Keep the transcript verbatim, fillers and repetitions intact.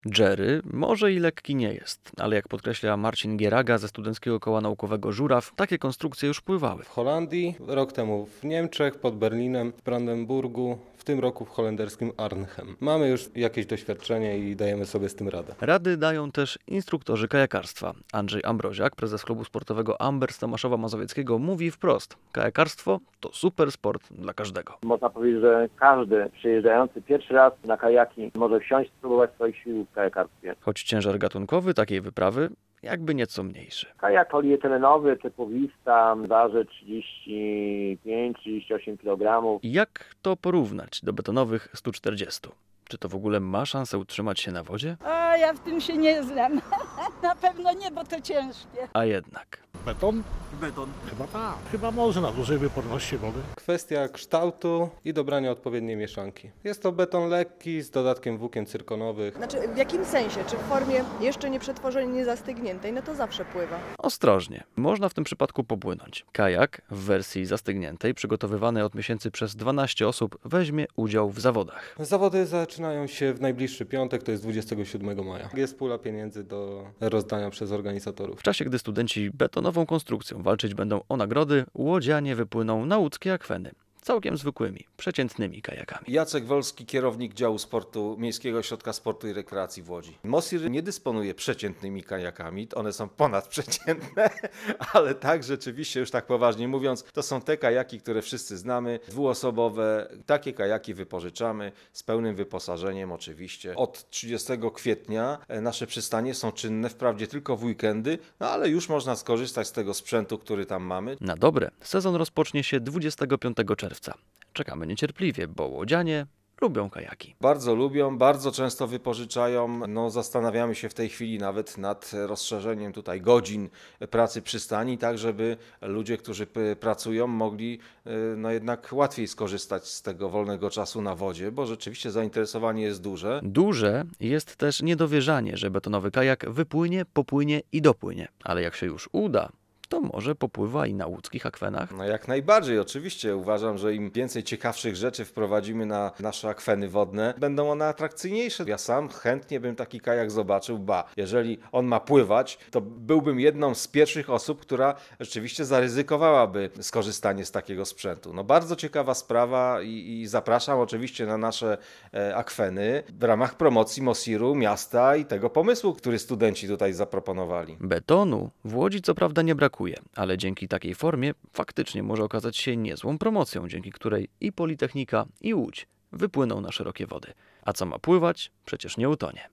Jerry może i lekki nie jest, ale jak podkreśla Marcin Gieraga ze Studenckiego Koła Naukowego Żuraw, takie konstrukcje już pływały. W Holandii, rok temu w Niemczech, pod Berlinem, w Brandenburgu, w tym roku w holenderskim Arnhem. Mamy już jakieś doświadczenie i dajemy sobie z tym radę. Rady dają też instruktorzy kajakarstwa. Andrzej Ambroziak, prezes klubu sportowego Amber z Tomaszowa Mazowieckiego, mówi wprost: kajakarstwo to super sport dla każdego. Można powiedzieć, że każdy przyjeżdżający pierwszy raz na kajaki może wsiąść, spróbować swoich sił w kajakarstwie. Choć ciężar gatunkowy takiej wyprawy jakby nieco mniejszy. Kajak polietylenowy typu Vista waży trzydzieści pięć trzydzieści osiem kilogramów. Jak to porównać do betonowych stu czterdziestu? Czy to w ogóle ma szansę utrzymać się na wodzie? A ja w tym się nie znam. Na pewno nie, bo to ciężkie. A jednak. Beton? Beton. Chyba tak. Chyba może na dużej wyporności wody. Kwestia kształtu i dobrania odpowiedniej mieszanki. Jest to beton lekki z dodatkiem włókien cyrkonowych. Znaczy w jakim sensie? Czy w formie jeszcze nie przetworzonej, nie zastygniętej? No to zawsze pływa. Ostrożnie. Można w tym przypadku popłynąć. Kajak w wersji zastygniętej, przygotowywany od miesięcy przez dwanaście osób, weźmie udział w zawodach. Zawody zaczynają się w najbliższy piątek, to jest dwudziestego siódmego maja. Jest pula pieniędzy do rozdania przez organizatorów. W czasie, gdy studenci betonową konstrukcją walczyć będą o nagrody, łodzianie wypłyną na łódzkie akweny. Całkiem zwykłymi, przeciętnymi kajakami. Jacek Wolski, kierownik działu sportu Miejskiego Ośrodka Sportu i Rekreacji w Łodzi. Mosir nie dysponuje przeciętnymi kajakami, one są ponadprzeciętne, ale tak rzeczywiście, już tak poważnie mówiąc, to są te kajaki, które wszyscy znamy, dwuosobowe. Takie kajaki wypożyczamy z pełnym wyposażeniem oczywiście. Od trzydziestego kwietnia nasze przystanie są czynne, wprawdzie tylko w weekendy, no ale już można skorzystać z tego sprzętu, który tam mamy. Na dobre, sezon rozpocznie się dwudziestego piątego czerwca. Czekamy niecierpliwie, bo łodzianie lubią kajaki. Bardzo lubią, bardzo często wypożyczają. No, zastanawiamy się w tej chwili nawet nad rozszerzeniem tutaj godzin pracy przystani, tak żeby ludzie, którzy pracują, mogli no jednak łatwiej skorzystać z tego wolnego czasu na wodzie, bo rzeczywiście zainteresowanie jest duże. Duże jest też niedowierzanie, że betonowy kajak wypłynie, popłynie i dopłynie. Ale jak się już uda, to może popływa i na łódzkich akwenach? No jak najbardziej, oczywiście. Uważam, że im więcej ciekawszych rzeczy wprowadzimy na nasze akweny wodne, będą one atrakcyjniejsze. Ja sam chętnie bym taki kajak zobaczył, ba, jeżeli on ma pływać, to byłbym jedną z pierwszych osób, która rzeczywiście zaryzykowałaby skorzystanie z takiego sprzętu. No bardzo ciekawa sprawa i, i zapraszam oczywiście na nasze e, akweny w ramach promocji Mosiru, miasta i tego pomysłu, który studenci tutaj zaproponowali. Betonu w Łodzi co prawda nie brakuje, ale dzięki takiej formie faktycznie może okazać się niezłą promocją, dzięki której i Politechnika, i Łódź wypłyną na szerokie wody. A co ma pływać? Przecież nie utonie.